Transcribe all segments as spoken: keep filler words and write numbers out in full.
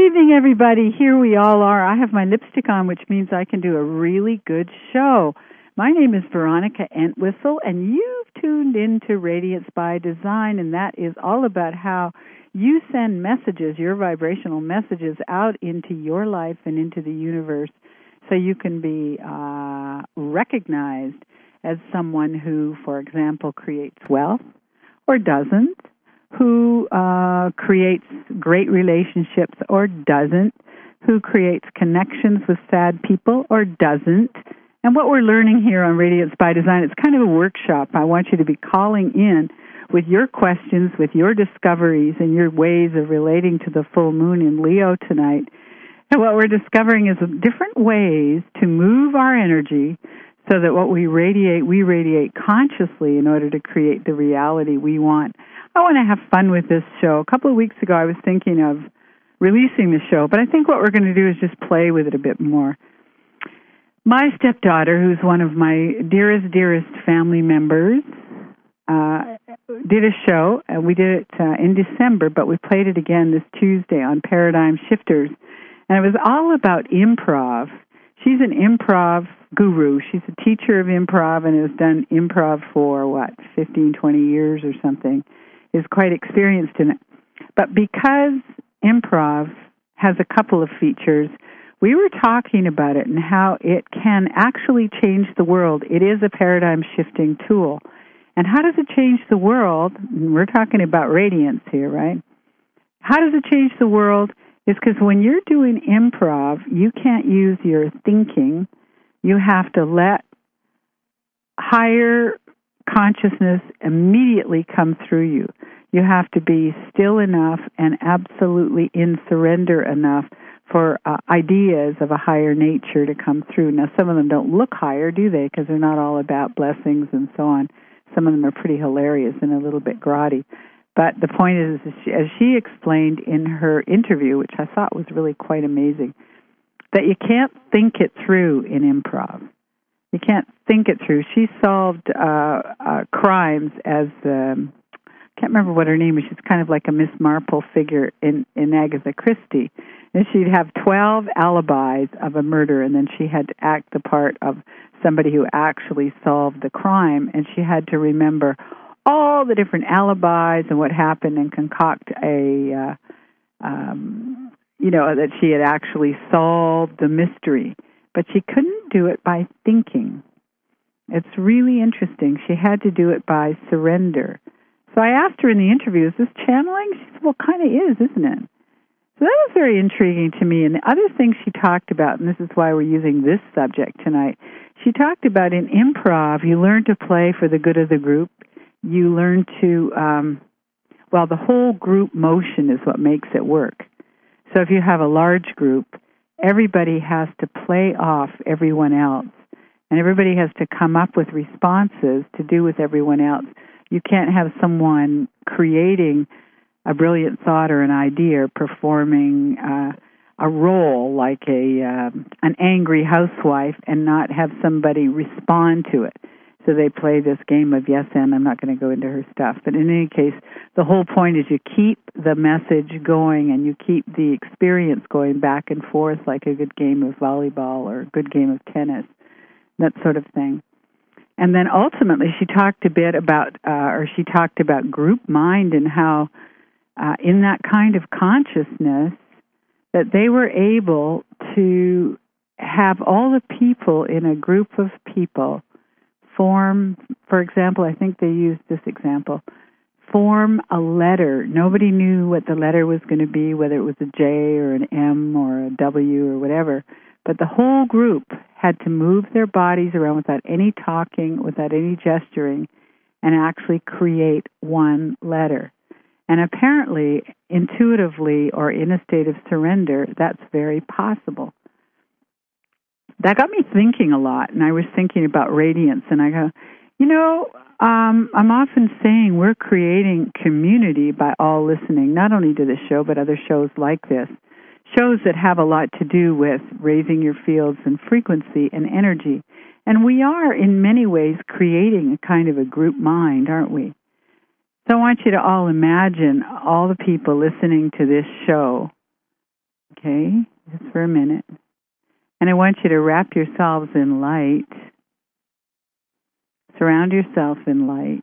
evening, everybody. Here we all are. I have my lipstick on, which means I can do a really good show. My name is Veronica Entwistle, and you've tuned into Radiance by Design, and that is all about how you send messages, your vibrational messages, out into your life and into the universe so you can be uh, recognized as someone who, for example, creates wealth or doesn't, who uh, creates great relationships or doesn't, who creates connections with sad people or doesn't. And what we're learning here on Radiance by Design, it's kind of a workshop. I want you to be calling in with your questions, with your discoveries, and your ways of relating to the full moon in Leo tonight. And what we're discovering is different ways to move our energy so that what we radiate, we radiate consciously in order to create the reality we want. I want to have fun with this show. A couple of weeks ago, I was thinking of releasing the show, but I think what we're going to do is just play with it a bit more. My stepdaughter, who's one of my dearest, dearest family members, uh, did a show, and we did it uh, in December, but we played it again this Tuesday on Paradigm Shifters, and it was all about improv. She's an improv guru. She's a teacher of improv and has done improv for, what, fifteen, twenty years or something, is quite experienced in it. But because improv has a couple of features, we were talking about it and how it can actually change the world. It is a paradigm-shifting tool. And how does it change the world? And we're talking about radiance here, right? How does it change the world? It's because when you're doing improv, you can't use your thinking. You have to let higher consciousness immediately come through you. You have to be still enough and absolutely in surrender enough for uh, ideas of a higher nature to come through. Now, some of them don't look higher, do they? Because they're not all about blessings and so on. Some of them are pretty hilarious and a little bit grotty. But the point is, as she explained in her interview, which I thought was really quite amazing, that you can't think it through in improv. You can't think it through. She solved uh, uh, crimes as, um, I can't remember what her name is. She's kind of like a Miss Marple figure in, in Agatha Christie. And she'd have twelve alibis of a murder, and then she had to act the part of somebody who actually solved the crime, and she had to remember all the different alibis and what happened and concoct a, uh, um, you know, that she had actually solved the mystery. But she couldn't do it by thinking. It's really interesting. She had to do it by surrender. So I asked her in the interview, is this channeling? She said, well, kind of is, isn't it? So that was very intriguing to me. And the other thing she talked about, and this is why we're using this subject tonight, she talked about in improv, you learn to play for the good of the group. You learn to, um, well, the whole group motion is what makes it work. So if you have a large group, everybody has to play off everyone else. And everybody has to come up with responses to do with everyone else. You can't have someone creating a brilliant thought or an idea, performing uh, a role like a um, an angry housewife, and not have somebody respond to it. So they play this game of yes and. I'm not going to go into her stuff. But in any case, the whole point is you keep the message going and you keep the experience going back and forth like a good game of volleyball or a good game of tennis, that sort of thing. And then ultimately she talked a bit about, uh, or she talked about group mind and how uh, in that kind of consciousness that they were able to have all the people in a group of people form, for example, I think they used this example, form a letter. Nobody knew what the letter was going to be, whether it was a J or an M or a W or whatever, but the whole group had to move their bodies around without any talking, without any gesturing, and actually create one letter. And apparently, intuitively or in a state of surrender, that's very possible. That got me thinking a lot, and I was thinking about radiance, and I go, you know, um, I'm often saying we're creating community by all listening, not only to this show, but other shows like this, shows that have a lot to do with raising your fields and frequency and energy. And we are, in many ways, creating a kind of a group mind, aren't we? So I want you to all imagine all the people listening to this show, Okay, just for a minute. And I want you to wrap yourselves in light. Surround yourself in light.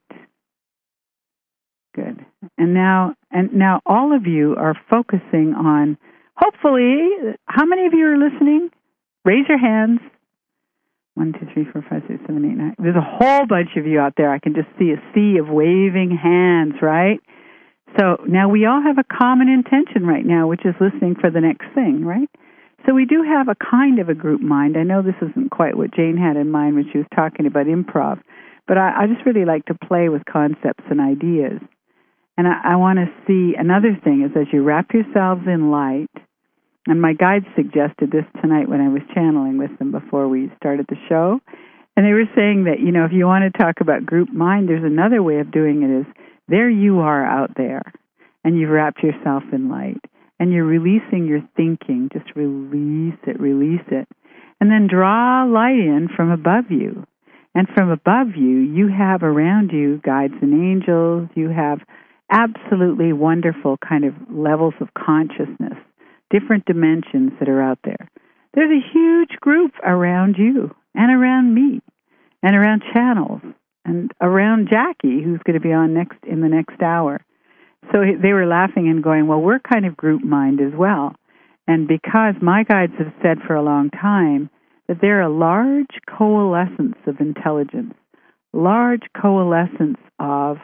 Good. And now, and now all of you are focusing on, hopefully, how many of you are listening? Raise your hands. One, two, three, four, five, six, seven, eight, nine. There's a whole bunch of you out there. I can just see a sea of waving hands, right? So now we all have a common intention right now, which is listening for the next thing, right? So we do have a kind of a group mind. I know this isn't quite what Jane had in mind when she was talking about improv, but I, I just really like to play with concepts and ideas. And I, I want to see another thing is as you wrap yourselves in light, and my guides suggested this tonight when I was channeling with them before we started the show, and they were saying that, you know, if you want to talk about group mind, there's another way of doing it is there you are out there, and you've wrapped yourself in light, and you're releasing your thinking. Just release it, release it, and then draw light in from above you. And from above you, you have around you guides and angels. You have absolutely wonderful kind of levels of consciousness, different dimensions that are out there. There's a huge group around you and around me and around channels and around Jackie, who's going to be on next in the next hour. So they were laughing and going, well, we're kind of group mind as well. And because my guides have said for a long time that they're a large coalescence of intelligence, large coalescence of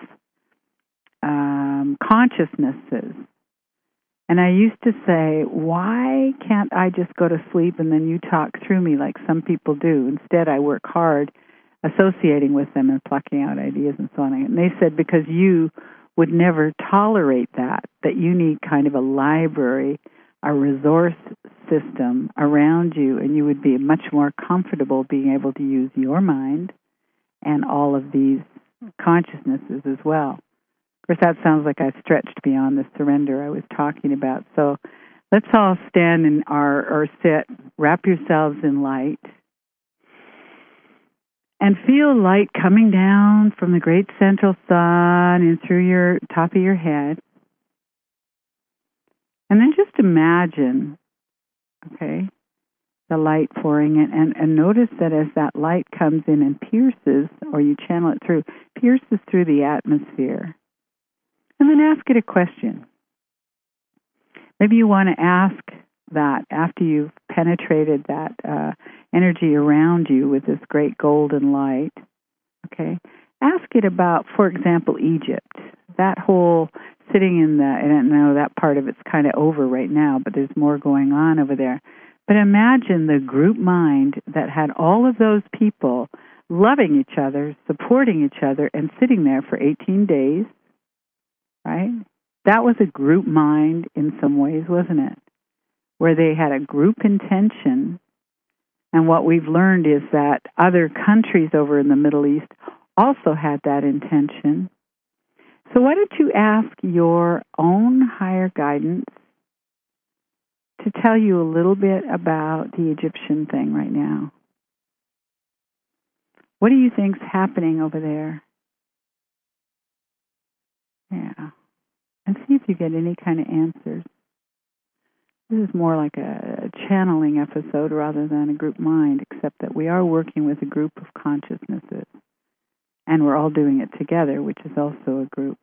um, consciousnesses. And I used to say, why can't I just go to sleep and then you talk through me like some people do? Instead, I work hard associating with them and plucking out ideas and so on. And they said, because you would never tolerate that, that you need kind of a library, a resource system around you, and you would be much more comfortable being able to use your mind and all of these consciousnesses as well. Of course, that sounds like I've stretched beyond the surrender I was talking about. So let's all stand in our, or sit, wrap yourselves in light, and feel light coming down from the great central sun and through your top of your head. And then just imagine, okay, the light pouring in. And, and notice that as that light comes in and pierces, or you channel it through, pierces through the atmosphere. And then ask it a question. Maybe you want to ask that after you've penetrated that uh, energy around you with this great golden light, okay? Ask it about, for example, Egypt. That whole sitting in the, I don't know, that part of it's kind of over right now, but there's more going on over there. But imagine the group mind that had all of those people loving each other, supporting each other, and sitting there for eighteen days, right? That was a group mind in some ways, wasn't it? Where they had a group intention. And what we've learned is that other countries over in the Middle East also had that intention. So why don't you ask your own higher guidance to tell you a little bit about the Egyptian thing right now? What do you think's happening over there? Yeah. And see if you get any kind of answers. This is more like a channeling episode rather than a group mind, except that we are working with a group of consciousnesses. And we're all doing it together, which is also a group.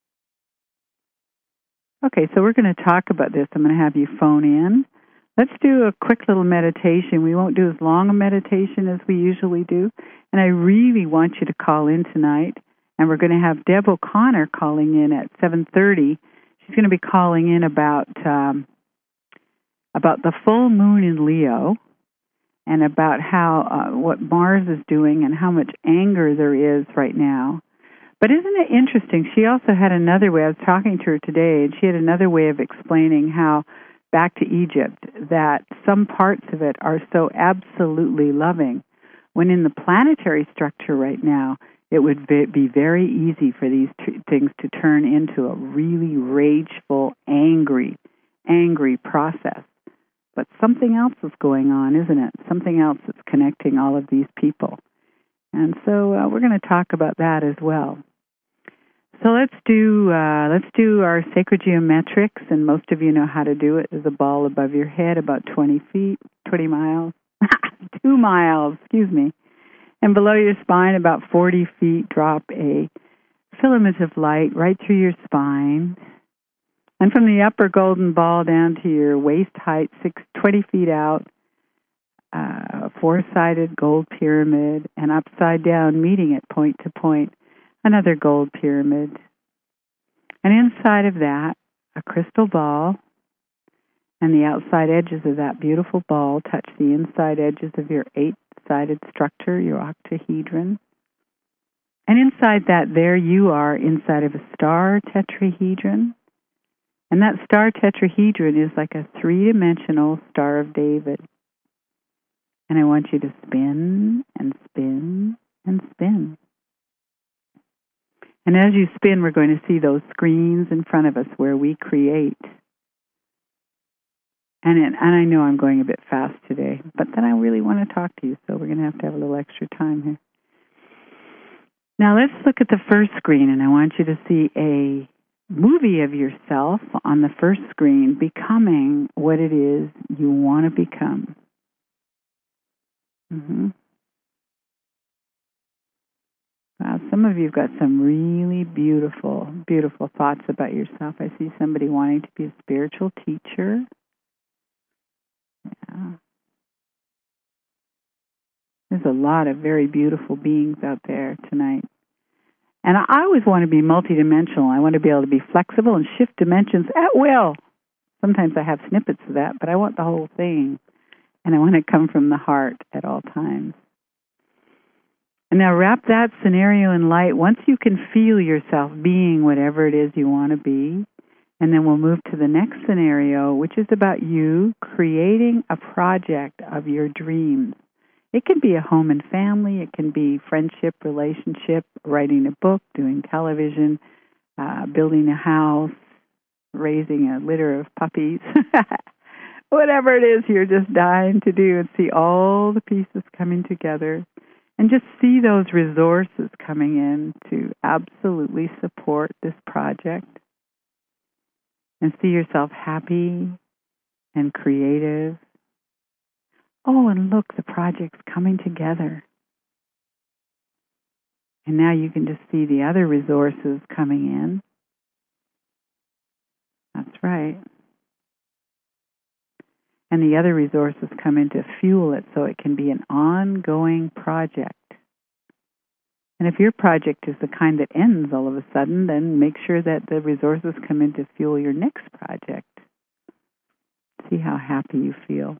Okay, so we're going to talk about this. I'm going to have you phone in. Let's do a quick little meditation. We won't do as long a meditation as we usually do. And I really want you to call in tonight. And we're going to have Deb O'Connor calling in at seven thirty. She's going to be calling in about um, about the full moon in Leo and about how uh, what Mars is doing and how much anger there is right now. But isn't it interesting? She also had another way. I was talking to her today, and she had another way of explaining how, back to Egypt, that some parts of it are so absolutely loving, when in the planetary structure right now, it would be very easy for these two things to turn into a really rageful, angry, angry process. But something else is going on, isn't it? Something else that's connecting all of these people. And so uh, we're going to talk about that as well. So let's do uh, let's do our sacred geometrics, and most of you know how to do it. There's a ball above your head, about twenty feet, twenty miles, two miles, excuse me. And below your spine, about forty feet, drop a filament of light right through your spine. And from the upper golden ball down to your waist height, six, twenty feet out, uh, a four-sided gold pyramid, and upside down, meeting at point to point, another gold pyramid. And inside of that, a crystal ball, and the outside edges of that beautiful ball touch the inside edges of your eight-sided structure, your octahedron. And inside that, there you are inside of a star tetrahedron. And that star tetrahedron is like a three-dimensional Star of David. And I want you to spin and spin and spin. And as you spin, we're going to see those screens in front of us where we create. And, it, and I know I'm going a bit fast today, but then I really want to talk to you, so we're going to have to have a little extra time here. Now let's look at the first screen, and I want you to see a movie of yourself on the first screen becoming what it is you want to become. Mm-hmm. Wow, some of you have got some really beautiful, beautiful thoughts about yourself. I see somebody wanting to be a spiritual teacher. Yeah. There's a lot of very beautiful beings out there tonight. And I always want to be multidimensional. I want to be able to be flexible and shift dimensions at will. Sometimes I have snippets of that, but I want the whole thing. And I want to come from the heart at all times. And now wrap that scenario in light. Once you can feel yourself being whatever it is you want to be, and then we'll move to the next scenario, which is about you creating a project of your dreams. It can be a home and family. It can be friendship, relationship, writing a book, doing television, uh, building a house, raising a litter of puppies. Whatever it is you're just dying to do, and see all the pieces coming together. And just see those resources coming in to absolutely support this project. And see yourself happy and creative. Oh, and look, the project's coming together. And now you can just see the other resources coming in. That's right. And the other resources come in to fuel it so it can be an ongoing project. And if your project is the kind that ends all of a sudden, then make sure that the resources come in to fuel your next project. See how happy you feel.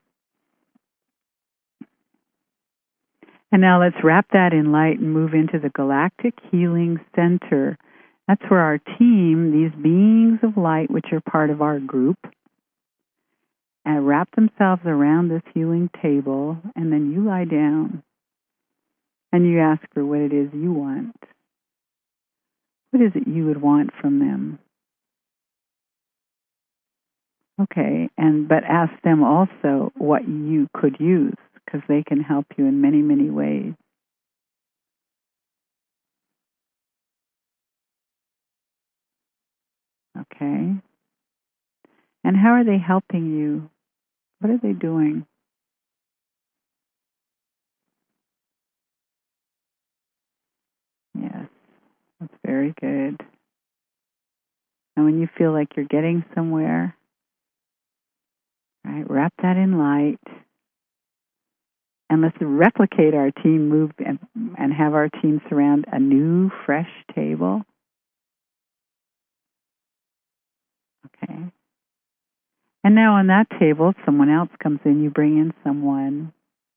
And now let's wrap that in light and move into the Galactic Healing Center. That's where our team, these beings of light, which are part of our group, and wrap themselves around this healing table, and then you lie down and you ask for what it is you want. What is it you would want from them? Okay, and but ask them also what you could use, because they can help you in many, many ways. Okay. And how are they helping you? What are they doing? Yes, that's very good. And when you feel like you're getting somewhere, right, wrap that in light. And let's replicate our team move and, and have our team surround a new, fresh table. Okay. And now on that table, someone else comes in. You bring in someone.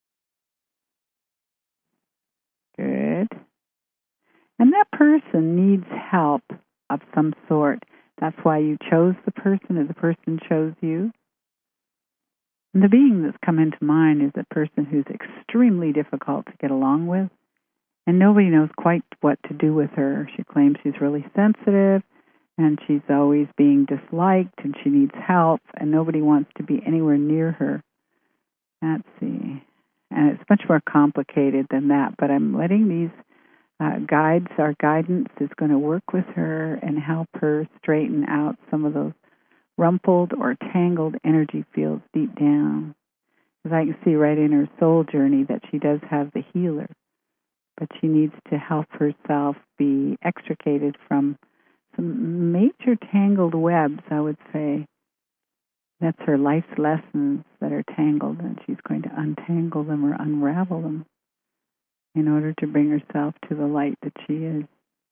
Good. And that person needs help of some sort. That's why you chose the person, or the person chose you. And the being that's come into mind is a person who's extremely difficult to get along with, and nobody knows quite what to do with her. She claims she's really sensitive, and she's always being disliked, and she needs help, and nobody wants to be anywhere near her. Let's see. And it's much more complicated than that, but I'm letting these uh, guides, our guidance is going to work with her and help her straighten out some of those rumpled or tangled energy fields deep down. Because I can see right in her soul journey that she does have the healer, but she needs to help herself be extricated from some major tangled webs, I would say. That's her life's lessons that are tangled, and she's going to untangle them or unravel them in order to bring herself to the light that she is.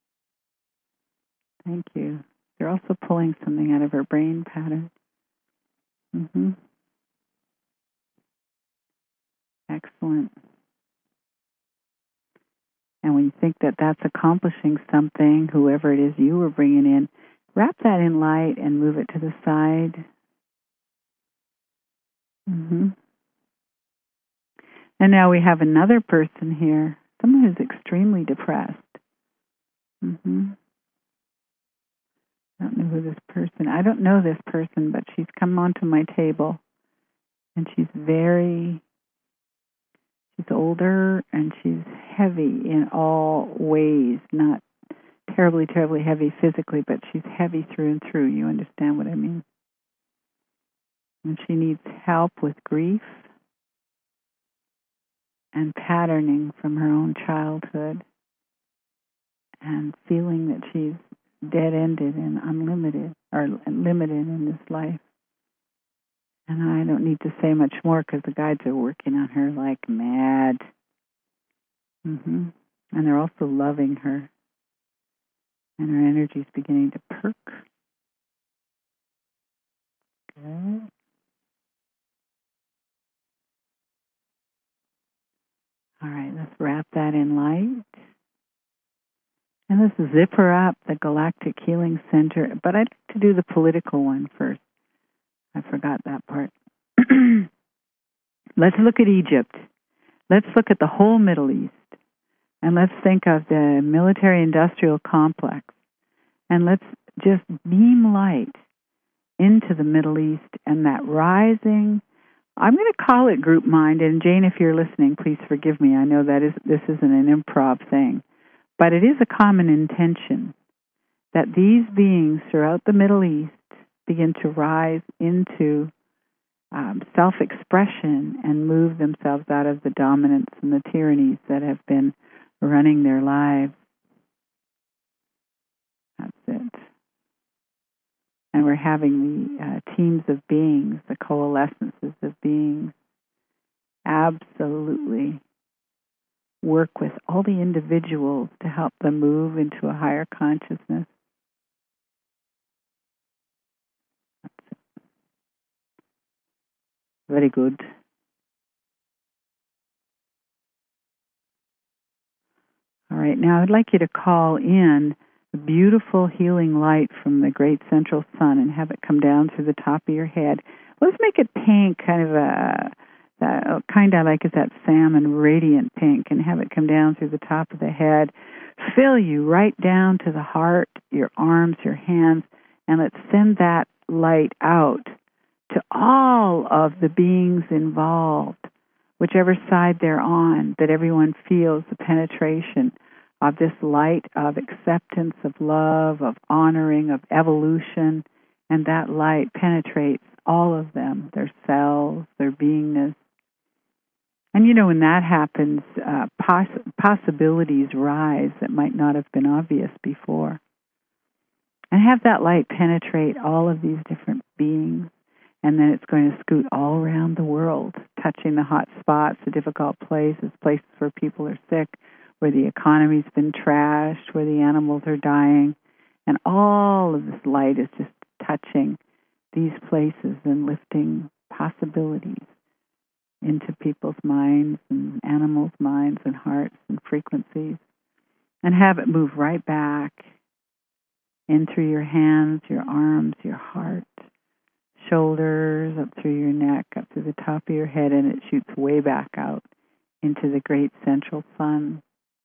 Thank you. They're also pulling something out of her brain pattern. Mm-hmm. Excellent. And when you think that that's accomplishing something, whoever it is you were bringing in, wrap that in light and move it to the side. Mm-hmm. And now we have another person here, someone who's extremely depressed. Mm-hmm. I don't know who this person, I don't know this person, but she's come onto my table, and she's very, she's older, and she's heavy in all ways, not terribly, terribly heavy physically, but she's heavy through and through. You understand what I mean? And she needs help with grief and patterning from her own childhood and feeling that she's dead-ended and unlimited or limited in this life. And I don't need to say much more because the guides are working on her like mad. Mm-hmm. And they're also loving her. And her energy's beginning to perk. Good. All right, let's wrap that in light. And let's zip her up, the Galactic Healing Center. But I'd like to do the political one first. I forgot that part. Let's look at Egypt. Let's look at the whole Middle East. And let's think of the military-industrial complex. And let's just beam light into the Middle East and that rising, I'm going to call it group mind. And Jane, if you're listening, please forgive me. I know that is this isn't an improv thing. But it is a common intention that these beings throughout the Middle East begin to rise into um, self-expression and move themselves out of the dominance and the tyrannies that have been running their lives. That's it. And we're having the uh, teams of beings, the coalescences of beings, absolutely work with all the individuals to help them move into a higher consciousness. That's it. Very good. All right, now I'd like you to call in the beautiful healing light from the great central sun and have it come down through the top of your head. Let's make it pink, kind of a, the kind I like is that salmon radiant pink, and have it come down through the top of the head. Fill you right down to the heart, your arms, your hands, and let's send that light out to all of the beings involved, whichever side they're on, that everyone feels the penetration of this light of acceptance, of love, of honoring, of evolution, and that light penetrates all of them, their selves, their beingness. And you know, when that happens, uh, poss- possibilities rise that might not have been obvious before. And have that light penetrate all of these different beings. And then it's going to scoot all around the world, touching the hot spots, the difficult places, places where people are sick, where the economy's been trashed, where the animals are dying. And all of this light is just touching these places and lifting possibilities into people's minds and animals' minds and hearts and frequencies. And have it move right back in through your hands, your arms, your heart, shoulders, up through your neck, up to the top of your head, and it shoots way back out into the great central sun.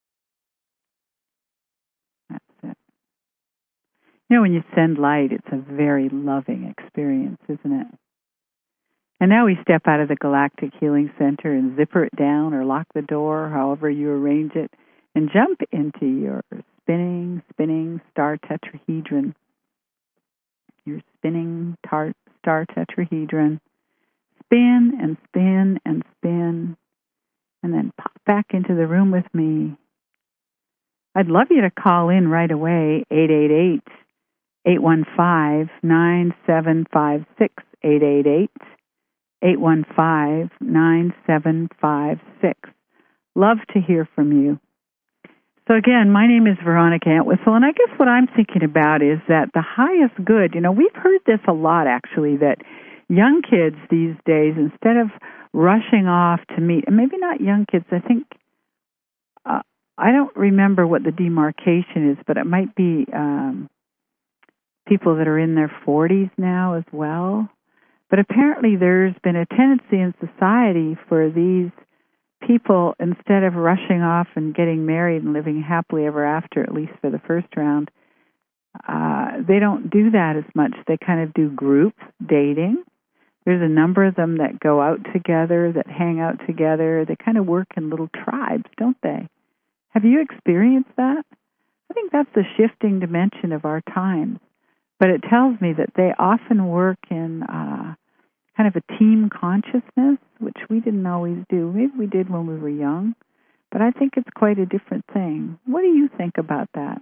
That's it. You know, when you send light, it's a very loving experience, isn't it? And now we step out of the Galactic Healing Center and zipper it down or lock the door, however you arrange it, and jump into your spinning, spinning star tetrahedron. Your spinning tar- star tetrahedron. Spin and spin and spin, and then pop back into the room with me. I'd love you to call in right away, eight eight eight, eight one five, nine seven five six, eight eight eight, eight one five, nine seven five six. Love to hear from you. So again, my name is Veronica Entwistle, and I guess what I'm thinking about is that the highest good, you know, we've heard this a lot actually, that young kids these days, instead of rushing off to meet, and maybe not young kids, I think, uh, I don't remember what the demarcation is, but it might be um, people that are in their forties now as well. But apparently there's been a tendency in society for these people, instead of rushing off and getting married and living happily ever after, at least for the first round, uh, they don't do that as much. They kind of do group dating. There's a number of them that go out together, that hang out together. They kind of work in little tribes, don't they? Have you experienced that? I think that's the shifting dimension of our times. But it tells me that they often work in uh, kind of a team consciousness, which we didn't always do. Maybe we did when we were young, but I think it's quite a different thing. What do you think about that?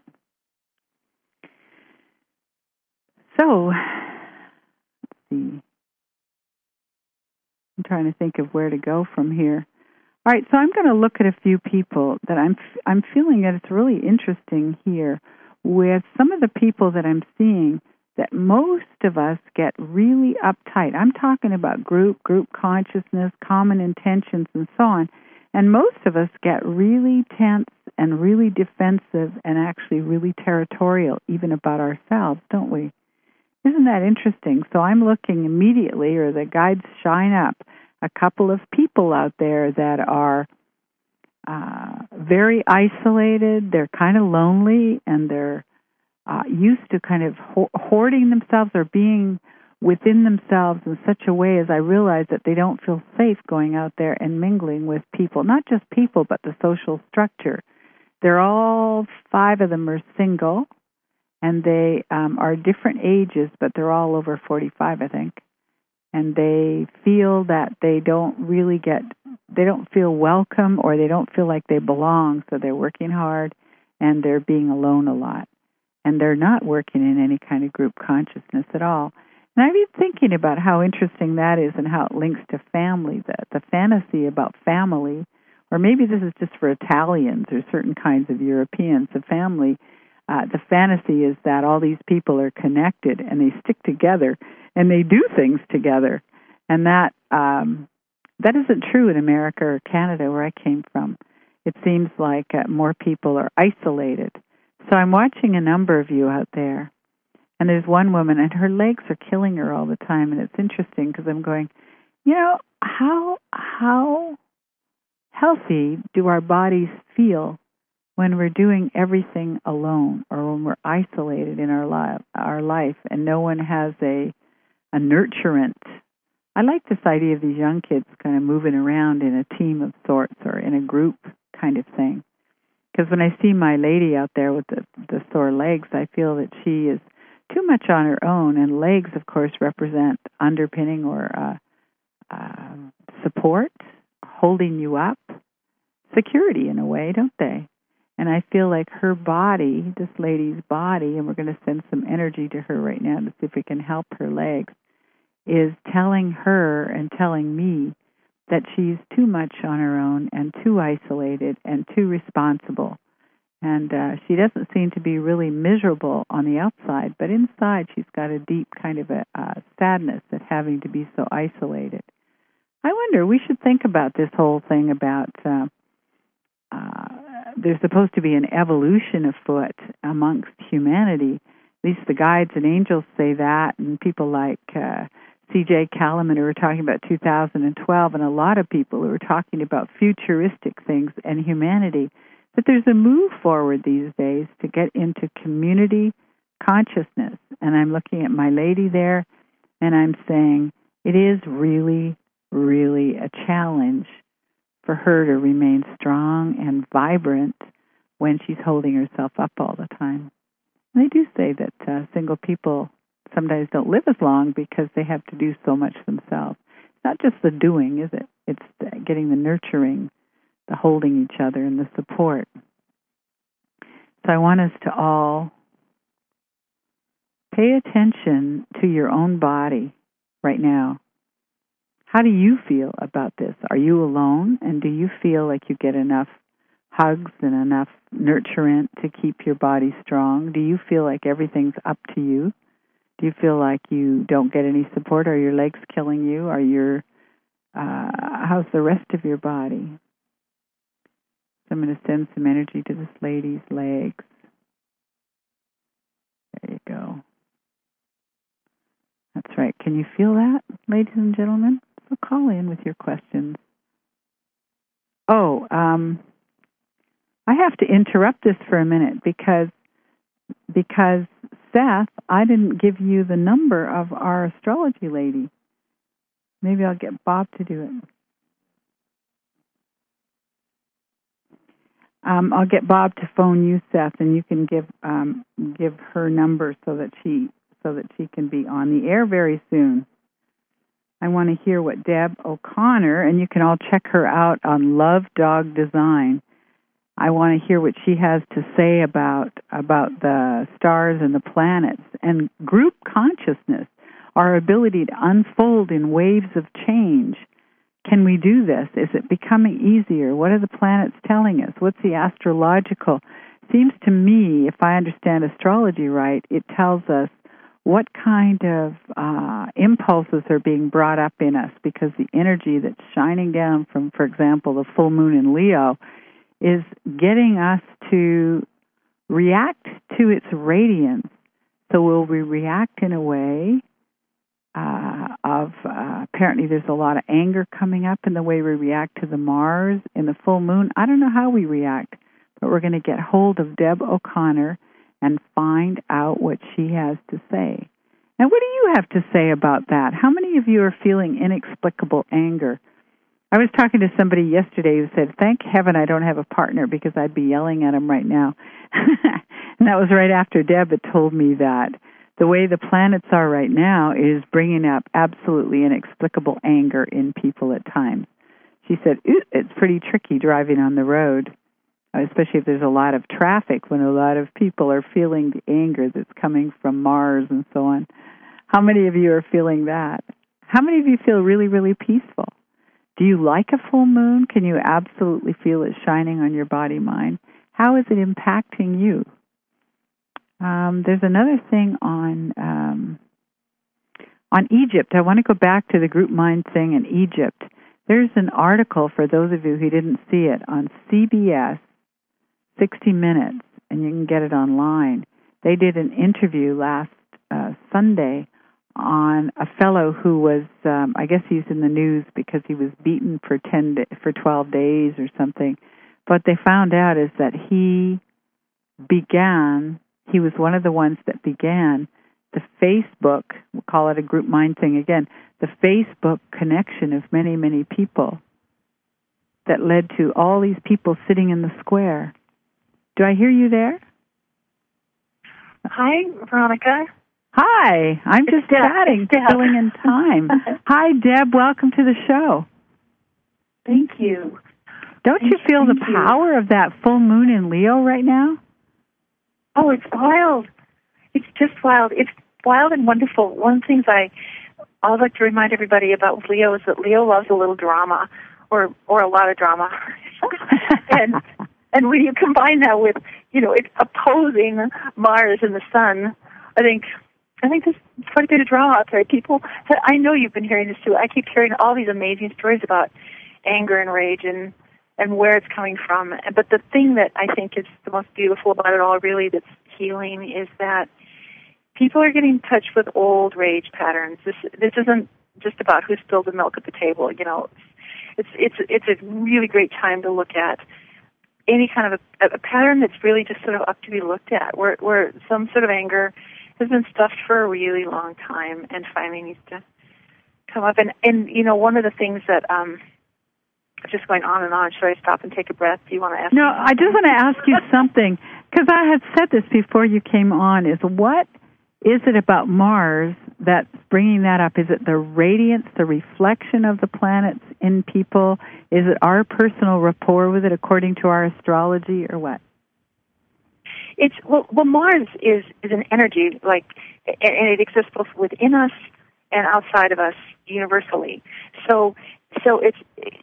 So, let's see. I'm trying to think of where to go from here. All right, so I'm going to look at a few people that I'm I'm feeling that it's really interesting here with some of the people that I'm seeing that most of us get really uptight. I'm talking about group, group consciousness, common intentions, and so on. And most of us get really tense and really defensive and actually really territorial even about ourselves, don't we? Isn't that interesting? So I'm looking immediately, or the guides shine up, a couple of people out there that are uh, very isolated, they're kind of lonely, and they're uh, used to kind of ho- hoarding themselves or being within themselves in such a way as I realize that they don't feel safe going out there and mingling with people, not just people, but the social structure. They're all, five of them are single, and they um, are different ages, but they're all over forty-five, I think. And they feel that they don't really get, they don't feel welcome, or they don't feel like they belong, so they're working hard and they're being alone a lot. And they're not working in any kind of group consciousness at all. And I've been thinking about how interesting that is and how it links to family, the, the fantasy about family, or maybe this is just for Italians or certain kinds of Europeans, the family. Uh, the fantasy is that all these people are connected and they stick together and they do things together. And that um, that isn't true in America or Canada, where I came from. It seems like uh, more people are isolated. So I'm watching a number of you out there. And there's one woman, and her legs are killing her all the time. And it's interesting because I'm going, you know, how how healthy do our bodies feel when we're doing everything alone, or when we're isolated in our life, our life, and no one has a a nurturant. I like this idea of these young kids kind of moving around in a team of sorts or in a group kind of thing. Because when I see my lady out there with the, the sore legs, I feel that she is too much on her own. And legs, of course, represent underpinning or uh, uh, support, holding you up, security in a way, don't they? And I feel like her body, this lady's body, and we're going to send some energy to her right now to see if we can help her legs, is telling her and telling me that she's too much on her own and too isolated and too responsible. And uh, she doesn't seem to be really miserable on the outside, but inside she's got a deep kind of a uh, sadness at having to be so isolated. I wonder, we should think about this whole thing about uh, uh, there's supposed to be an evolution afoot amongst humanity. At least the guides and angels say that, and people like uh, C J Kalaman who were talking about two thousand twelve, and a lot of people who were talking about futuristic things and humanity, that there's a move forward these days to get into community consciousness. And I'm looking at my lady there, and I'm saying it is really, really a challenge for her to remain strong and vibrant when she's holding herself up all the time. And they do say that uh, single people sometimes don't live as long because they have to do so much themselves. It's not just the doing, is it? It's the getting the nurturing, the holding each other, and the support. So I want us to all pay attention to your own body right now. How do you feel about this? Are you alone, and do you feel like you get enough hugs and enough nurturance to keep your body strong? Do you feel like everything's up to you? Do you feel like you don't get any support? Are your legs killing you? Are your uh, how's the rest of your body? So I'm going to send some energy to this lady's legs. There you go. That's right. Can you feel that, ladies and gentlemen? So call in with your questions. Oh, um, I have to interrupt this for a minute because because Seth, I didn't give you the number of our astrology lady. Maybe I'll get Bob to do it. Um, I'll get Bob to phone you, Seth, and you can give um, give her number so that she so that she can be on the air very soon. I want to hear what Deb O'Connor, and you can all check her out on Love Dog Design. I want to hear what she has to say about about the stars and the planets and group consciousness, our ability to unfold in waves of change. Can we do this? Is it becoming easier? What are the planets telling us? What's the astrological? Seems to me, if I understand astrology right, it tells us what kind of uh, impulses are being brought up in us, because the energy that's shining down from, for example, the full moon in Leo is getting us to react to its radiance. So will we react in a way uh, of, uh, apparently there's a lot of anger coming up in the way we react to the Mars in the full moon. I don't know how we react, but we're going to get hold of Deb O'Connor and find out what she has to say. And what do you have to say about that? How many of you are feeling inexplicable anger? I was talking to somebody yesterday who said, thank heaven I don't have a partner because I'd be yelling at him right now. And that was right after Deb had told me that the way the planets are right now is bringing up absolutely inexplicable anger in people at times. She said, it's pretty tricky driving on the road, especially if there's a lot of traffic, when a lot of people are feeling the anger that's coming from Mars and so on. How many of you are feeling that? How many of you feel really, really peaceful? Do you like a full moon? Can you absolutely feel it shining on your body, mind? How is it impacting you? Um, there's another thing on um, on Egypt. I want to go back to the group mind thing in Egypt. There's an article, for those of you who didn't see it, on C B S, sixty minutes, and you can get it online. They did an interview last uh, Sunday on a fellow who was, um, I guess he's in the news because he was beaten for ten for twelve days or something. What they found out is that he began, he was one of the ones that began the Facebook, we'll call it a group mind thing again, the Facebook connection of many, many people that led to all these people sitting in the square. Do I hear you there? Hi, Veronica. Hi, I'm it's just Deb. chatting, filling in time. Hi, Deb. Welcome to the show. Thank you. Don't Thank you feel you, the power you. of that full moon in Leo right now? Oh, it's wild. It's just wild. It's wild and wonderful. One of the things I I would like to remind everybody about with Leo is that Leo loves a little drama, or or a lot of drama, and and when you combine that with, you know, it's opposing Mars and the Sun, I think. I think there's quite a bit of drama out there. People, I know you've been hearing this too. I keep hearing all these amazing stories about anger and rage and, and where it's coming from. But the thing that I think is the most beautiful about it all, really, that's healing, is that people are getting in touch with old rage patterns. This this isn't just about who spilled the milk at the table. You know, it's it's it's a really great time to look at any kind of a, a pattern that's really just sort of up to be looked at, where where some sort of anger has been stuffed for a really long time and finally needs to come up. And, and you know, one of the things that um, just going on and on. Should I stop and take a breath? Do you want to ask No, me I just want to ask you something, because I had said this before you came on, is what is it about Mars that's bringing that up? Is it the radiance, the reflection of the planets in people? Is it our personal rapport with it according to our astrology, or what? It's well, well Mars is, is an energy, like, and it exists both within us and outside of us universally. So, so it's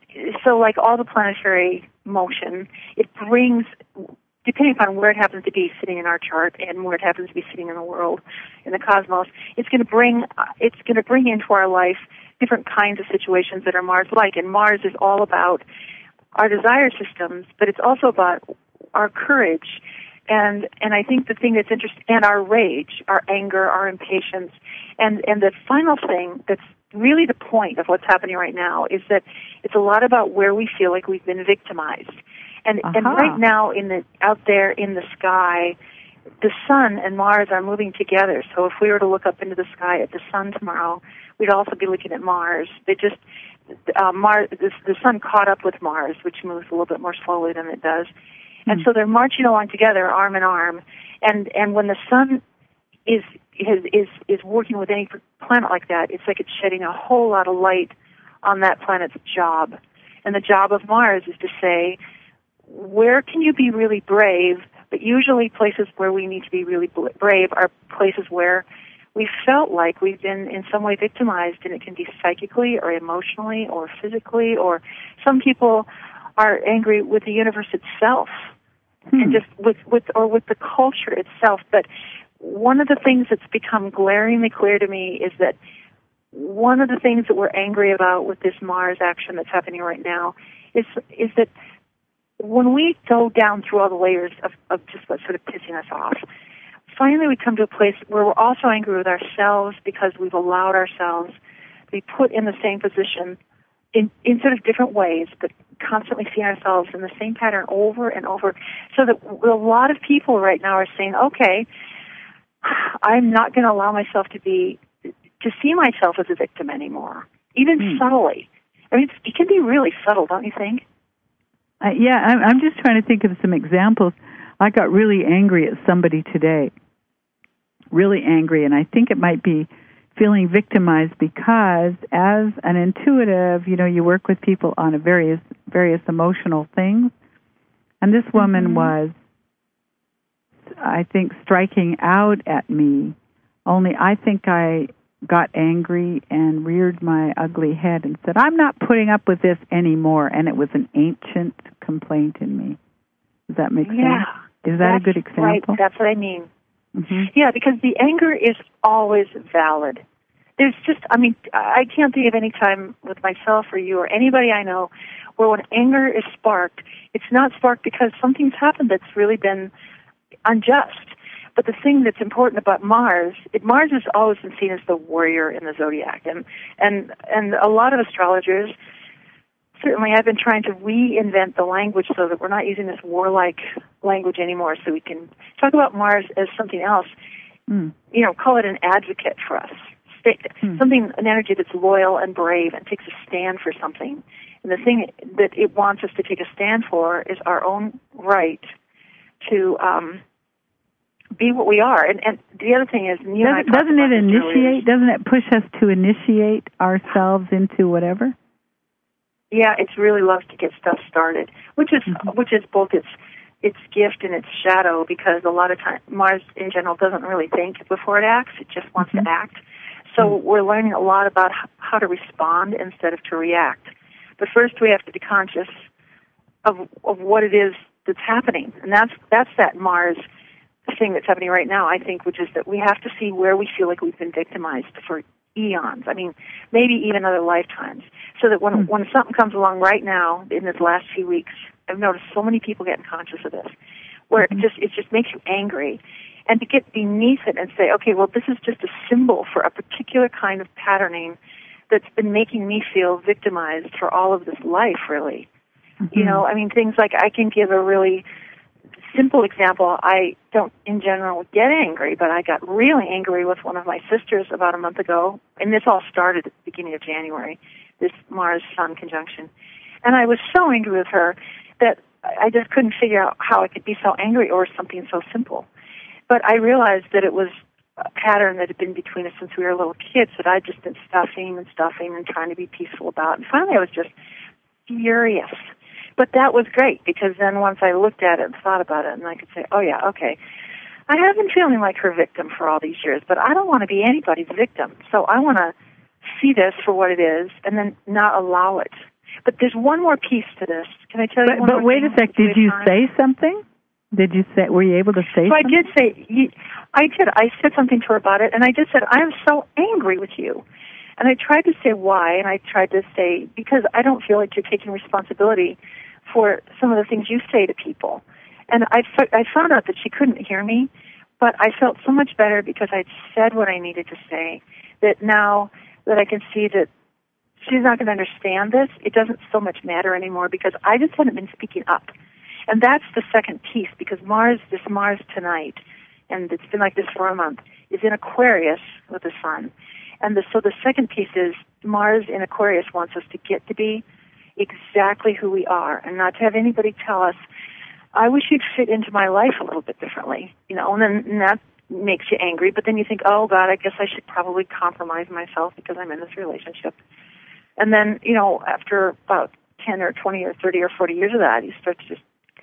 so like all the planetary motion, it brings, depending upon where it happens to be sitting in our chart and where it happens to be sitting in the world, in the cosmos, it's going to bring it's going to bring into our life different kinds of situations that are Mars-like. And Mars is all about our desire systems, but it's also about our courage. And and I think the thing that's interesting, and our rage, our anger, our impatience, and and the final thing that's really the point of what's happening right now is that it's a lot about where we feel like we've been victimized. And uh-huh. and right now, in the out there in the sky, the sun and Mars are moving together. So if we were to look up into the sky at the sun tomorrow, we'd also be looking at Mars. They just uh, Mars, the, the sun caught up with Mars, which moves a little bit more slowly than it does. And so they're marching along together, arm in arm. And and when the sun is is is, is working with any planet like that, it's like it's shedding a whole lot of light on that planet's job. And the job of Mars is to say, where can you be really brave? But usually places where we need to be really brave are places where we felt like we've been in some way victimized, and it can be psychically or emotionally or physically, or some people are angry with the universe itself. Hmm. And just with, with, or with the culture itself. But one of the things that's become glaringly clear to me is that one of the things that we're angry about with this Mars action that's happening right now is, is that when we go down through all the layers of, of just what's sort of pissing us off, finally we come to a place where we're also angry with ourselves because we've allowed ourselves to be put in the same position in, in sort of different ways, but constantly seeing ourselves in the same pattern over and over. So that a lot of people right now are saying, okay, I'm not going to allow myself to be, to see myself as a victim anymore, even mm. subtly. I mean, it can be really subtle, don't you think? Uh, yeah, I'm, I'm just trying to think of some examples. I got really angry at somebody today, really angry, and I think it might be feeling victimized because as an intuitive, you know, you work with people on a various various emotional things. And this woman mm-hmm. was, I think, striking out at me. Only I think I got angry and reared my ugly head and said, I'm not putting up with this anymore. And it was an ancient complaint in me. Does that make yeah, sense? Is that a good example? Right. That's what I mean. Mm-hmm. Yeah, because the anger is always valid. There's just, I mean, I can't think of any time with myself or you or anybody I know where when anger is sparked, it's not sparked because something's happened that's really been unjust. But the thing that's important about Mars, it, Mars has always been seen as the warrior in the zodiac. And, and, and a lot of astrologers, certainly I've been trying to reinvent the language so that we're not using this warlike language anymore, so we can talk about Mars as something else. Mm. You know, call it an advocate for us. Mm. Something, an energy that's loyal and brave and takes a stand for something. And the thing that it wants us to take a stand for is our own right to um, be what we are. And, and the other thing is, you doesn't, doesn't it initiate? Doesn't it push us to initiate ourselves into whatever? Yeah, it's really loves to get stuff started, which is mm-hmm. which is both its its gift and its shadow. Because a lot of times Mars in general doesn't really think before it acts; it just wants mm-hmm. to act. So mm-hmm. we're learning a lot about how to respond instead of to react. But first, we have to be conscious of of what it is that's happening, and that's that's that Mars thing that's happening right now. I think, which is that we have to see where we feel like we've been victimized for eons. I mean, maybe even other lifetimes. So that when mm-hmm. when something comes along right now in this last few weeks, I've noticed so many people getting conscious of this, where mm-hmm. it just it just makes you angry, and to get beneath it and say, okay, well, this is just a symbol for a particular kind of patterning that's been making me feel victimized for all of this life, really. Mm-hmm. You know, I mean, things like I can give a really simple example. I don't, in general, get angry, but I got really angry with one of my sisters about a month ago, and this all started at the beginning of January, this Mars-Sun conjunction. And I was so angry with her that I just couldn't figure out how I could be so angry over something so simple. But I realized that it was a pattern that had been between us since we were little kids that I'd just been stuffing and stuffing and trying to be peaceful about. And finally I was just furious. But that was great, because then once I looked at it and thought about it, and I could say, oh yeah, okay, I have been feeling like her victim for all these years, but I don't want to be anybody's victim. So I want to see this for what it is and then not allow it. But there's one more piece to this. Can I tell you but, one But more wait a sec, did you time? say something? Did you say, were you able to say so something? I did say, I did. I said something to her about it, and I just said, I am so angry with you. And I tried to say why, and I tried to say, because I don't feel like you're taking responsibility for some of the things you say to people. And I, I found out that she couldn't hear me, but I felt so much better because I'd said what I needed to say, that now that I can see that she's not going to understand this, it doesn't so much matter anymore, because I just hadn't been speaking up. And that's the second piece, because Mars, this Mars tonight, and it's been like this for a month, is in Aquarius with the sun. And the, so the second piece is Mars in Aquarius wants us to get to be exactly who we are and not to have anybody tell us, I wish you'd fit into my life a little bit differently. You know, and then and that makes you angry, but then you think, oh, God, I guess I should probably compromise myself because I'm in this relationship. And then, you know, after about ten or twenty or thirty or forty years of that, you start to just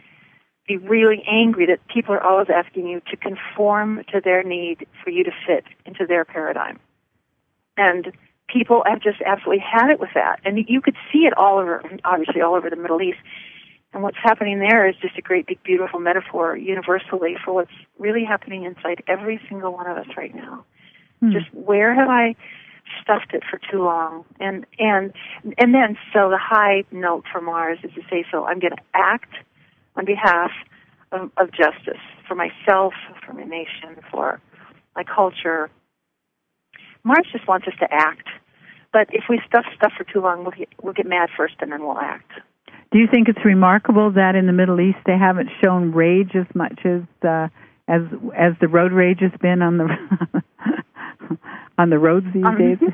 be really angry that people are always asking you to conform to their need for you to fit into their paradigm. And people have just absolutely had it with that. And you could see it all over, obviously all over the Middle East. And what's happening there is just a great, big, beautiful metaphor universally for what's really happening inside every single one of us right now. Hmm. Just where have I stuffed it for too long? And and and then, so the high note for Mars is to say, so I'm going to act on behalf of, of justice for myself, for my nation, for my culture. Mars just wants us to act. But if we stuff stuff for too long, we'll get, we'll get mad first and then we'll act. Do you think it's remarkable that in the Middle East they haven't shown rage as much as uh, as as the road rage has been on the on the roads these um, days?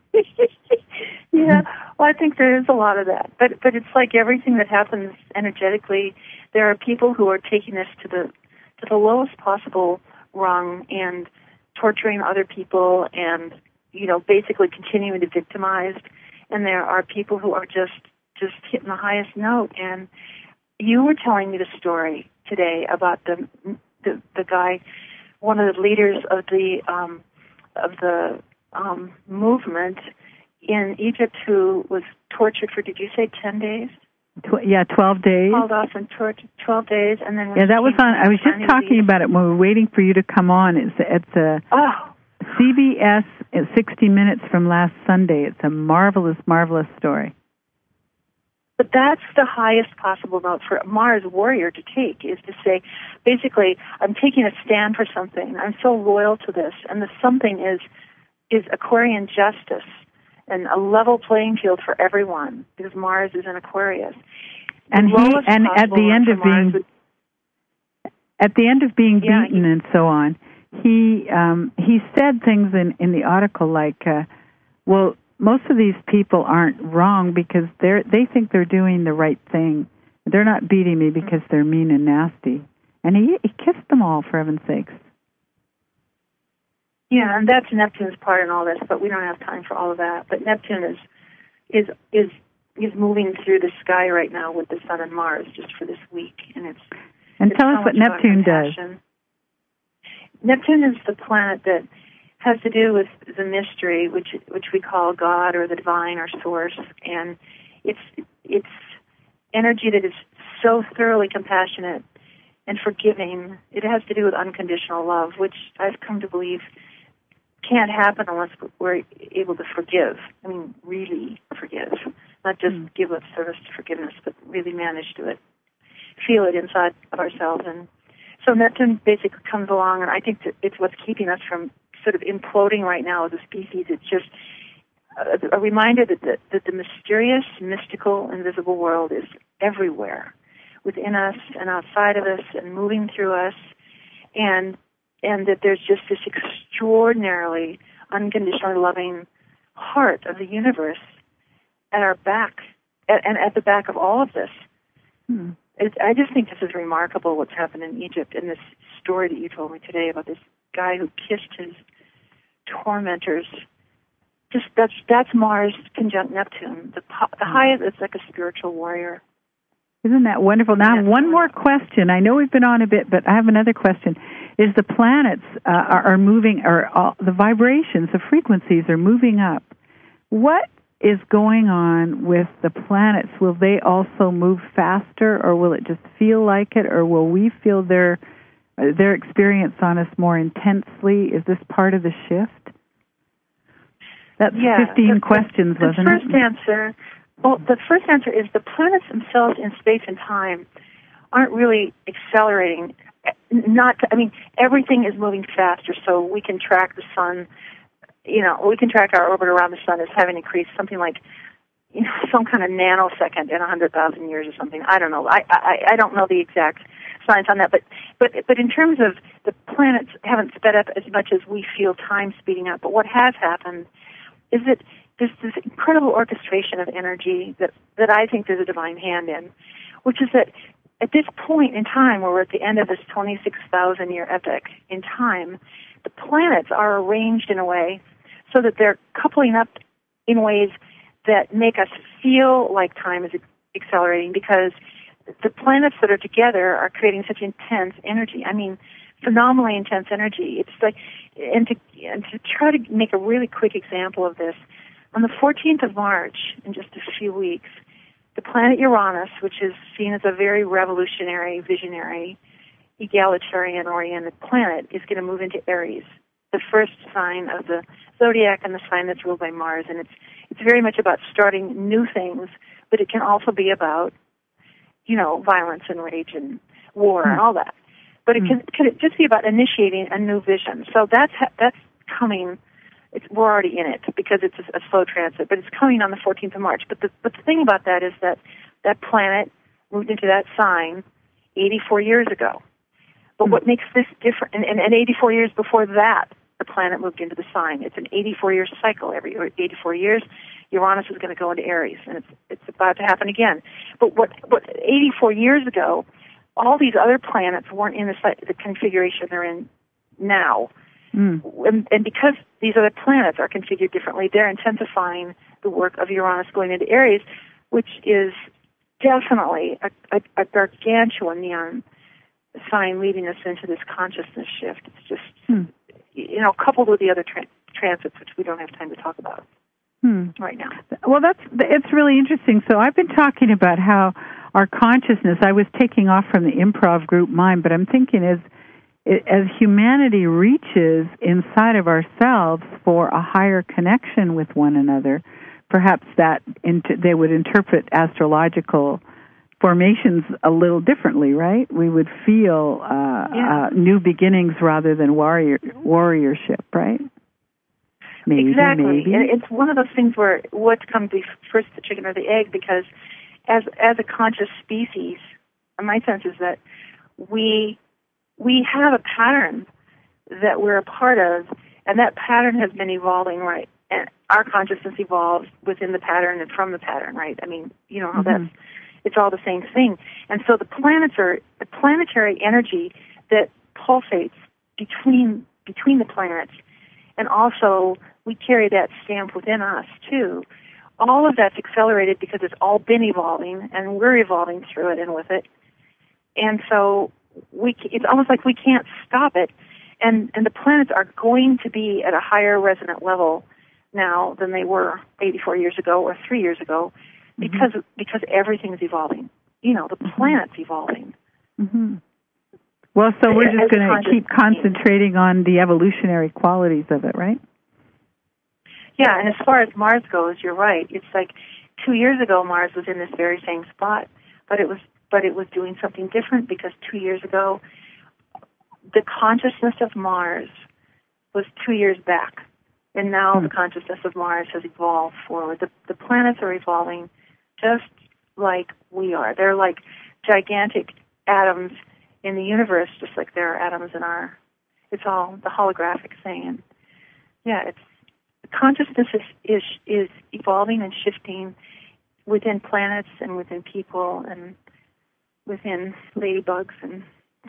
Yeah, well, I think there is a lot of that. But but it's like everything that happens energetically, there are people who are taking this to the to the lowest possible rung and torturing other people and, you know, basically continuing to victimize. And there are people who are just just hitting the highest note. And you were telling me the story today about the the, the guy, one of the leaders of the um, of the um, movement in Egypt, who was tortured for, did you say ten days? Tw- yeah, twelve days. Called off and tortured twelve days, and then yeah, that was on. I was just talking about it when we were waiting for you to come on. It's it's a oh. C B S sixty minutes from last Sunday. It's a marvelous, marvelous story. But that's the highest possible note for a Mars warrior to take, is to say, basically, I'm taking a stand for something. I'm so loyal to this, and the something is is Aquarian justice and a level playing field for everyone, because Mars is in Aquarius. And the he and at the end of being would, at the end of being yeah, beaten he, and so on, he um, he said things in, in the article like, uh, well, most of these people aren't wrong because they're they think they're doing the right thing. They're not beating me because they're mean and nasty. And he, he kissed them all, for heaven's sakes. Yeah, and that's Neptune's part in all this, but we don't have time for all of that. But Neptune is is is is moving through the sky right now with the Sun and Mars just for this week, and it's and it's tell so us what much Neptune does. Neptune is the planet that has to do with the mystery, which which we call God or the divine or source, and it's it's energy that is so thoroughly compassionate and forgiving. It has to do with unconditional love, which I've come to believe can't happen unless we're able to forgive. I mean, really forgive. Not just mm. give lip service to forgiveness, but really manage to it. Feel it inside of ourselves. And so Neptune basically comes along, and I think that it's what's keeping us from sort of imploding right now as a species. It's just a, a reminder that the, that the mysterious, mystical, invisible world is everywhere, within us and outside of us and moving through us, and and that there's just this extraordinarily unconditionally loving heart of the universe at our back and, and at the back of all of this. Hmm. It's, I just think this is remarkable what's happened in Egypt, and this story that you told me today about this guy who kissed his tormentors. Just that's that's Mars conjunct Neptune. The the highest, it's like a spiritual warrior. Isn't that wonderful? Now, That's one more wonderful. question. I know we've been on a bit, but I have another question. Is the planets uh, are, are moving, or all, the vibrations, the frequencies are moving up? What is going on with the planets? Will they also move faster, or will it just feel like it, or will we feel their their experience on us more intensely? Is this part of the shift? That's yeah, fifteen the, questions, the, wasn't the it? first answer, well, the first answer is the planets themselves in space and time aren't really accelerating. Not, I mean, everything is moving faster, so we can track the sun. You know, we can track our orbit around the sun as having increased something like, you know, some kind of nanosecond in a hundred thousand years or something. I don't know. I, I I don't know the exact science on that, but but but in terms of the planets haven't sped up as much as we feel time speeding up. But what has happened is that there's this incredible orchestration of energy that, that I think there's a divine hand in, which is that at this point in time, where we're at the end of this twenty-six thousand year epoch in time, the planets are arranged in a way so that they're coupling up in ways that make us feel like time is accelerating, because the planets that are together are creating such intense energy. I mean, phenomenally intense energy. It's like, and to, and to try to make a really quick example of this, on the fourteenth of March, in just a few weeks, the planet Uranus, which is seen as a very revolutionary, visionary, egalitarian-oriented planet, is going to move into Aries, the first sign of the zodiac and the sign that's ruled by Mars. And it's it's very much about starting new things, but it can also be about, you know, violence and rage and war mm. and all that. But it can, can it just be about initiating a new vision. So that's that's coming. It's, we're already in it because it's a, a slow transit, but it's coming on the fourteenth of March. But the but the thing about that is that that planet moved into that sign eighty-four years ago. But mm. what makes this different, and, and, and eighty-four years before that, the planet moved into the sign. It's an eighty-four year cycle. Every eighty-four years, Uranus is going to go into Aries, and it's it's about to happen again. But what what eighty-four years ago, all these other planets weren't in the, the configuration they're in now. Mm. And, and because these other planets are configured differently, they're intensifying the work of Uranus going into Aries, which is definitely a, a, a gargantuan neon sign leading us into this consciousness shift. It's just, mm. you know, coupled with the other tra- transits, which we don't have time to talk about hmm. right now. Well, that's it's really interesting. So I've been talking about how our consciousness, I was taking off from the improv group mind, but I'm thinking as as humanity reaches inside of ourselves for a higher connection with one another, perhaps that inter- they would interpret astrological formations a little differently, right? We would feel uh, yeah. uh, new beginnings rather than warrior warriorship, right? Maybe, exactly. Maybe. And it's one of those things where what comes first, the chicken or the egg? Because as as a conscious species, my sense is that we we have a pattern that we're a part of, and that pattern has been evolving, right? And our consciousness evolves within the pattern and from the pattern, right? I mean, you know how mm-hmm. that's it's all the same thing. And so the planets are the planetary energy that pulsates between between the planets, and also we carry that stamp within us too. All of that's accelerated because it's all been evolving, and we're evolving through it and with it. And so we it's almost like we can't stop it. And and the planets are going to be at a higher resonant level now than they were eighty-four years ago or three years ago, because mm-hmm. because everything's evolving. You know, the planet's evolving. Mm-hmm. Well, so we're just going to keep concentrating on the evolutionary qualities of it, right? Yeah, and as far as Mars goes, you're right. It's like two years ago Mars was in this very same spot, but it was but it was doing something different because two years ago the consciousness of Mars was two years back, and now mm-hmm. the consciousness of Mars has evolved forward. The, the planets are evolving just like we are. They're like gigantic atoms in the universe, just like there are atoms in our. It's all the holographic thing, and yeah, it's consciousness is is, is evolving and shifting within planets and within people and within ladybugs and.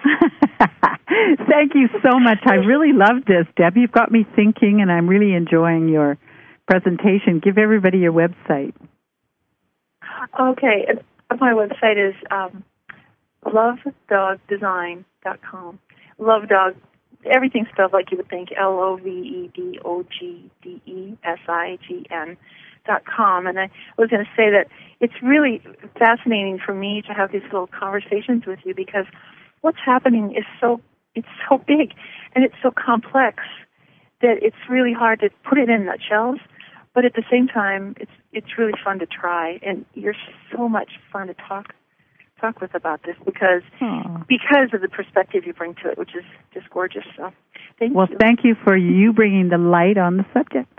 Thank you so much. I really loved this, Deb. You've got me thinking, and I'm really enjoying your presentation. Give everybody your website. Okay. My website is um, love dog design dot com. Love Dog, everything's spelled like you would think, L O V E D O G D E S I G N dot com. And I was going to say that it's really fascinating for me to have these little conversations with you because what's happening is so, it's so big and it's so complex that it's really hard to put it in nutshells. But at the same time, it's it's really fun to try, and you're so much fun to talk talk with about this because Aww. because of the perspective you bring to it, which is just gorgeous. So, thank well, you. Well, thank you for you bringing the light on the subject.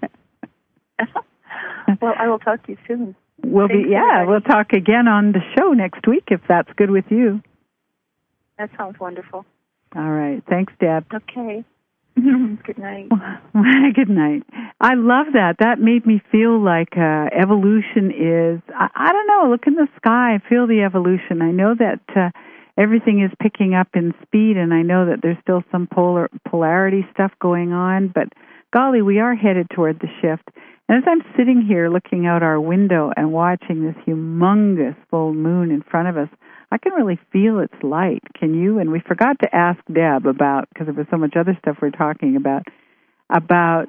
Well, I will talk to you soon. We'll Thanks, be yeah, everybody. we'll talk again on the show next week if that's good with you. That sounds wonderful. All right, thanks, Deb. Okay. Good night. Good night. I love that. That made me feel like uh, evolution is, I, I don't know, look in the sky, feel the evolution. I know that uh, everything is picking up in speed, and I know that there's still some polar polarity stuff going on, but golly, we are headed toward the shift. And as I'm sitting here looking out our window and watching this humongous full moon in front of us, I can really feel its light. Can you? And we forgot to ask Deb about, because there was so much other stuff we're talking about, about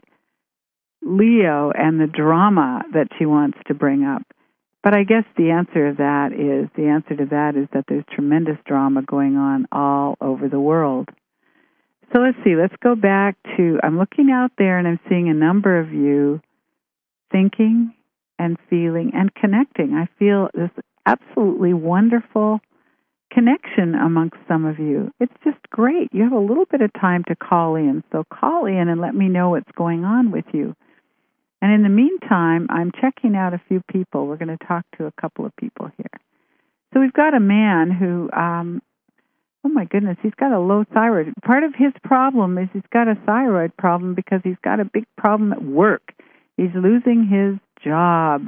Leo and the drama that she wants to bring up. But I guess the answer to that is, the answer to that is that there's tremendous drama going on all over the world. So let's see, let's go back to, I'm looking out there and I'm seeing a number of you thinking and feeling and connecting. I feel this absolutely wonderful connection amongst some of you. It's just great. You have a little bit of time to call in, so call in and let me know what's going on with you. And in the meantime, I'm checking out a few people. We're going to talk to a couple of people here. So we've got a man who, um, oh my goodness, he's got a low thyroid. Part of his problem is he's got a thyroid problem because he's got a big problem at work. He's losing his job.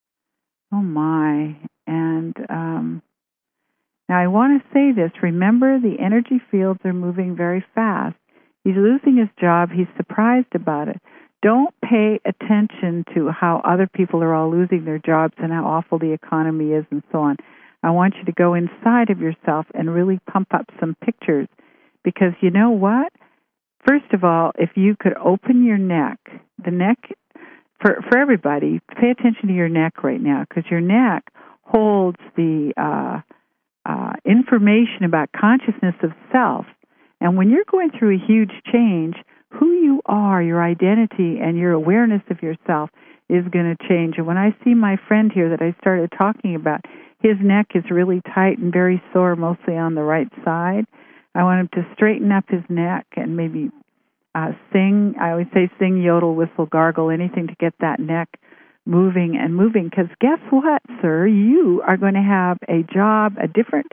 Oh my. And um, now I want to say this. Remember, the energy fields are moving very fast. He's losing his job. He's surprised about it. Don't pay attention to how other people are all losing their jobs and how awful the economy is and so on. I want you to go inside of yourself and really pump up some pictures because you know what? First of all, if you could open your neck, the neck, for, for everybody, pay attention to your neck right now because your neck holds the uh, uh, information about consciousness of self. And when you're going through a huge change, who you are, your identity, and your awareness of yourself is going to change. And when I see my friend here that I started talking about, his neck is really tight and very sore, mostly on the right side. I want him to straighten up his neck and maybe uh, sing. I always say sing, yodel, whistle, gargle, anything to get that neck moving and moving. Because guess what, sir? You are going to have a job, a different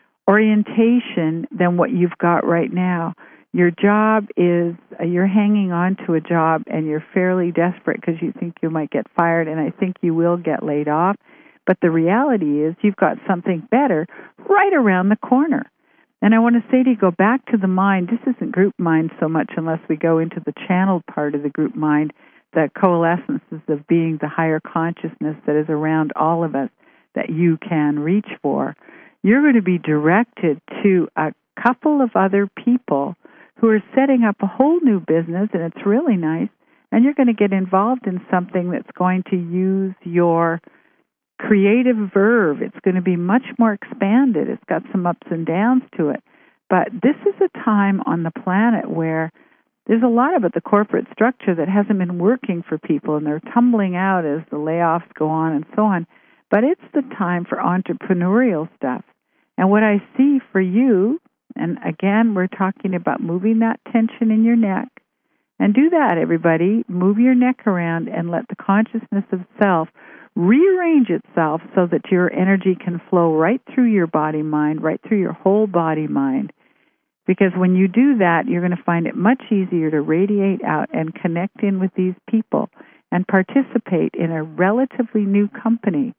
orientation than what you've got right now. Your job is, uh, you're hanging on to a job and you're fairly desperate because you think you might get fired, and I think you will get laid off. But the reality is you've got something better right around the corner. And I want to say to you, go back to the mind. This isn't group mind so much unless we go into the channeled part of the group mind, the coalescences of being the higher consciousness that is around all of us that you can reach for. You're going to be directed to a couple of other people who are setting up a whole new business, and it's really nice, and you're going to get involved in something that's going to use your creative verve. It's going to be much more expanded. It's got some ups and downs to it. But this is a time on the planet where there's a lot about the corporate structure that hasn't been working for people, and they're tumbling out as the layoffs go on and so on. But it's the time for entrepreneurial stuff. And what I see for you, and again, we're talking about moving that tension in your neck. And do that, everybody. Move your neck around and let the consciousness of self rearrange itself so that your energy can flow right through your body-mind, right through your whole body-mind. Because when you do that, you're going to find it much easier to radiate out and connect in with these people and participate in a relatively new company.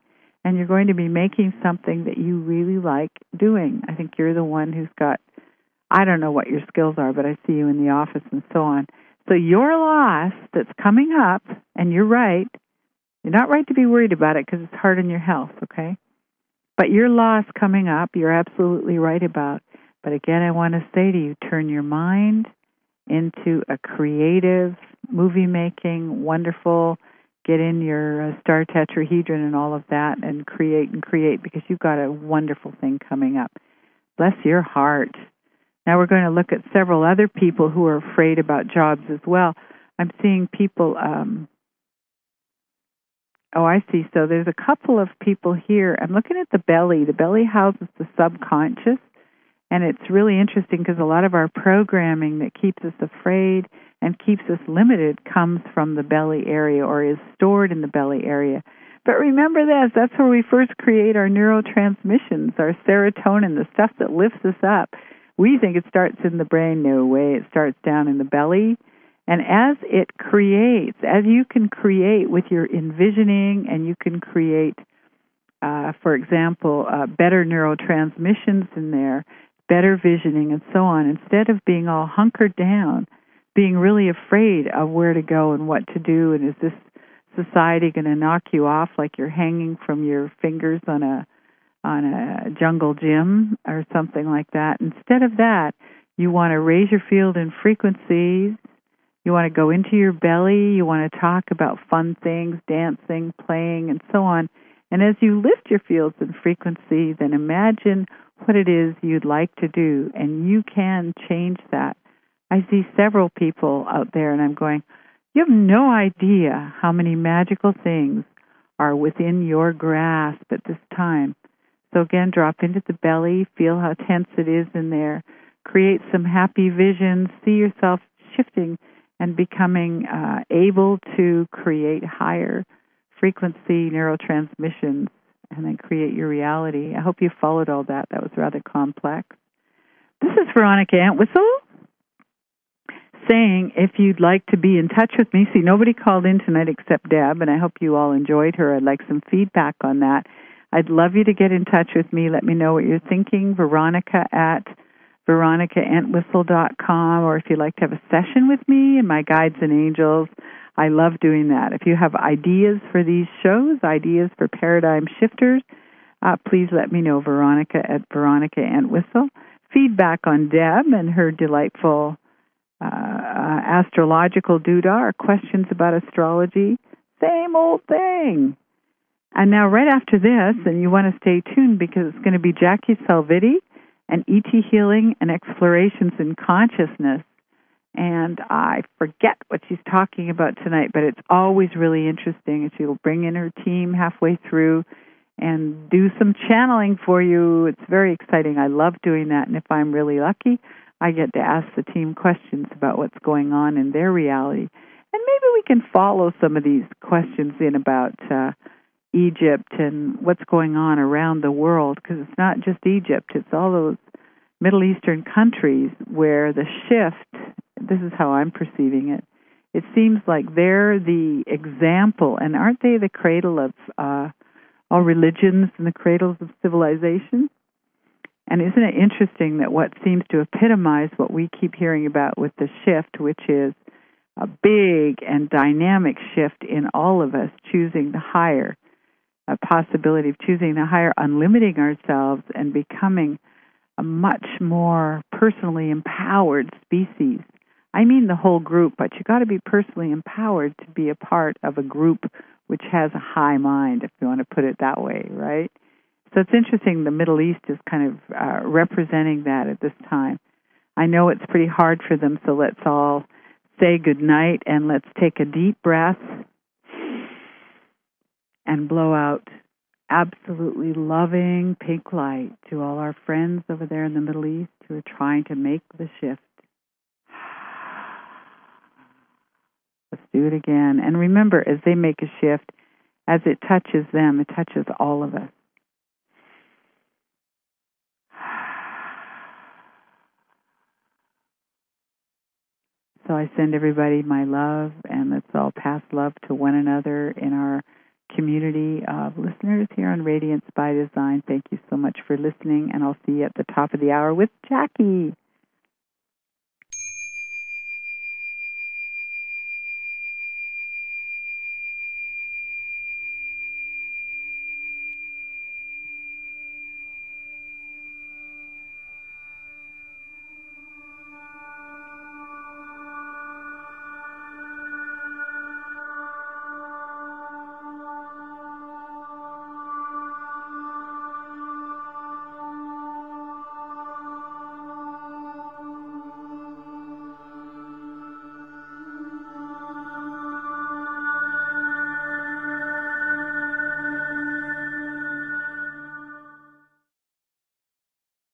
and you're going to be making something that you really like doing. I think you're the one who's got, I don't know what your skills are, but I see you in the office and so on. So your loss that's coming up, and you're right, you're not right to be worried about it because it's hard on your health, okay? But your loss coming up, you're absolutely right about. But again, I want to say to you, turn your mind into a creative, movie-making, wonderful, get in your uh, star tetrahedron and all of that and create and create because you've got a wonderful thing coming up. Bless your heart. Now we're going to look at several other people who are afraid about jobs as well. I'm seeing people, um, oh, I see. So there's a couple of people here. I'm looking at the belly. The belly houses the subconscious. And it's really interesting because a lot of our programming that keeps us afraid and keeps us limited comes from the belly area or is stored in the belly area. But remember this, that's where we first create our neurotransmissions, our serotonin, the stuff that lifts us up. We think it starts in the brain. No way, it starts down in the belly. And as it creates, as you can create with your envisioning and you can create, uh, for example, uh, better neurotransmissions in there, better visioning and so on, instead of being all hunkered down, being really afraid of where to go and what to do, and is this society going to knock you off like you're hanging from your fingers on a on a jungle gym or something like that. Instead of that, you want to raise your field in frequencies. You want to go into your belly. You want to talk about fun things, dancing, playing, and so on. And as you lift your fields in frequency, then imagine what it is you'd like to do, and you can change that. I see several people out there, and I'm going, you have no idea how many magical things are within your grasp at this time. So again, drop into the belly, feel how tense it is in there, create some happy visions, see yourself shifting and becoming uh, able to create higher frequency neurotransmissions and then create your reality. I hope you followed all that. That was rather complex. This is Veronica Entwistle saying if you'd like to be in touch with me, see, nobody called in tonight except Deb, and I hope you all enjoyed her. I'd like some feedback on that. I'd love you to get in touch with me. Let me know what you're thinking. Veronica at veronica entwistle dot com, or if you'd like to have a session with me and my guides and angels, I love doing that. If you have ideas for these shows, ideas for paradigm shifters, uh, please let me know, Veronica at Veronica Entwistle. Feedback on Deb and her delightful uh, uh, astrological doodah or questions about astrology, same old thing. And now right after this, and you want to stay tuned because it's going to be Jackie Salvitti and E T Healing and Explorations in Consciousness. And I forget what she's talking about tonight, but it's always really interesting. And she'll bring in her team halfway through and do some channeling for you. It's very exciting. I love doing that. And if I'm really lucky, I get to ask the team questions about what's going on in their reality. And maybe we can follow some of these questions in about uh, Egypt and what's going on around the world, because it's not just Egypt. It's all those Middle Eastern countries where the shift, this is how I'm perceiving it, it seems like they're the example, and aren't they the cradle of uh, all religions and the cradles of civilization? And isn't it interesting that what seems to epitomize what we keep hearing about with the shift, which is a big and dynamic shift in all of us choosing the higher, a possibility of choosing the higher, unlimiting ourselves and becoming a much more personally empowered species. I mean the whole group, but you got to be personally empowered to be a part of a group which has a high mind, if you want to put it that way, right? So it's interesting the Middle East is kind of uh, representing that at this time. I know it's pretty hard for them, so let's all say good night and let's take a deep breath and blow out absolutely loving pink light to all our friends over there in the Middle East who are trying to make the shift. Let's do it again. And remember, as they make a shift, as it touches them, it touches all of us. So I send everybody my love, and let's all pass love to one another in our community of listeners here on Radiance by Design. Thank you so much for listening, and I'll see you at the top of the hour with Jackie.